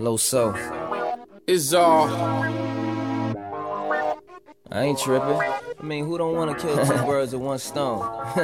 Low so. It's all. I ain't tripping. I mean, who don't wanna kill two birds with one stone?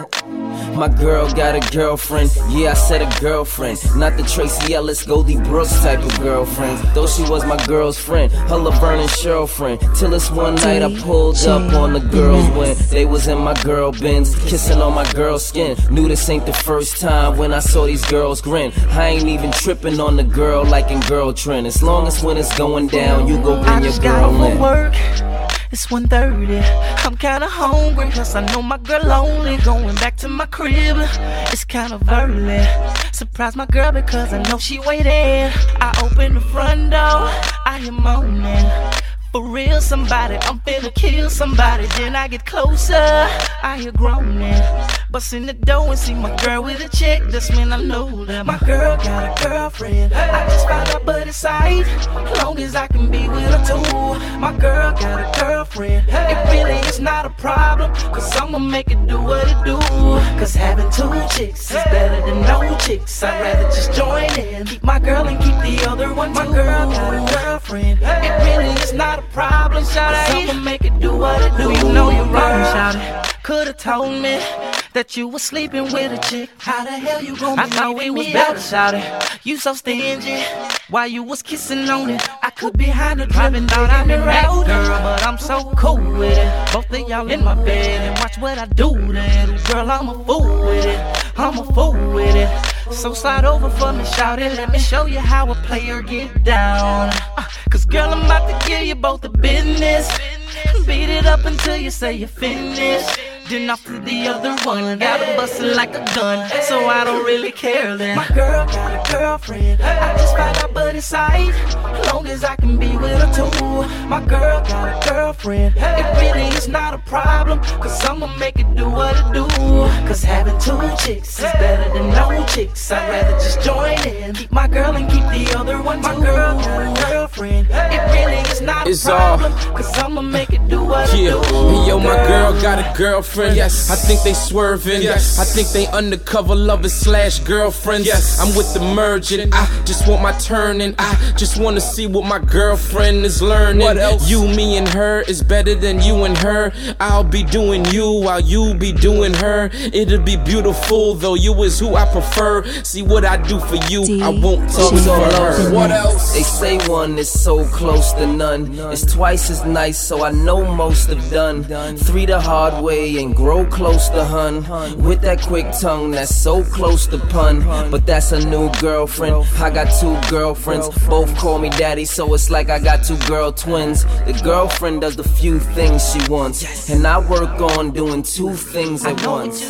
My girl got a girlfriend. Yeah, I said a girlfriend. Not the Tracy Ellis, Goldie Brooks type of girlfriend. Though she was my girl's friend, her Laverne and Cheryl friend. Till this one night I pulled up on the girls when they was in my girl Benz, kissing on my girl's skin. Knew this ain't the first time when I saw these girls grin. I ain't even tripping on the girl like in Girl Trend. As long as when it's going down, you go bring your girl in. Work. It's 1:30, I'm kinda hungry, cause I know my girl lonely. Going back to my crib, it's kind of early. Surprise my girl because I know she waiting. I open the front door, I hear moaning. For real, somebody, I'm finna kill somebody. Then I get closer, I hear groaning. Bust in the door and see my girl with a chick. That's when I know that my girl got a girlfriend. I just found out, but it's aight, long as I can be with her too. My girl got a girlfriend. It really is not a problem, cause I'ma make it do what it do. Cause having two chicks is better than no chicks. I'd rather just join in, keep my girl and keep the other one too. My girl got a girlfriend. It really is not a problem, shout out. I'ma make it do what it do. You know you're wrong, shout it. Could've told me that you was sleeping with a chick. How the hell you gon' be? I thought we was better, shout it. You so stingy, while you was kissing on it. I could be behind the driving, thought I'm in rap, girl, but I'm so cool with it. Both of y'all in my bed and watch what I do then. Girl, I'm a fool with it, I'm a fool with it. So slide over for me, shout it. Let me show you how a player get down. Cause girl, I'm about to give you both the business. Beat it up until you say you're finished. Then off to the other one, gotta bust it like a gun, so I don't really care then. My girl got a girlfriend. I just found out, but it's aight, long as I can be with her too. My girl got a girlfriend. It really is not a problem, cause I'ma make it do what it do. Cause having two chicks is better than no chicks. I'd rather just join in, keep my girl and keep the other one too. My girl got a girlfriend. It really is not a problem, cause I'ma make it do what it do. Hey, yo, my girl got a girlfriend. Yes, I think they swerving. Yes, I think they undercover lovers / girlfriends. Yes, I'm with the merging. I just want my turn, and I just wanna see what my girlfriend is learning. What else? You, me, and her is better than you and her. I'll be doing you while you be doing her. It'll be beautiful, though you is who I prefer. See what I do for you, I won't talk for her. What else? They say one is so close to none. It's twice as nice, so I know most have done. 3 the hard way and grow close to hun. With that quick tongue that's so close to pun. But that's a new girlfriend. I got 2 girlfriends, both call me daddy, so it's like I got 2 girl twins. The girlfriend does the few things she wants, and I work on doing 2 things at once.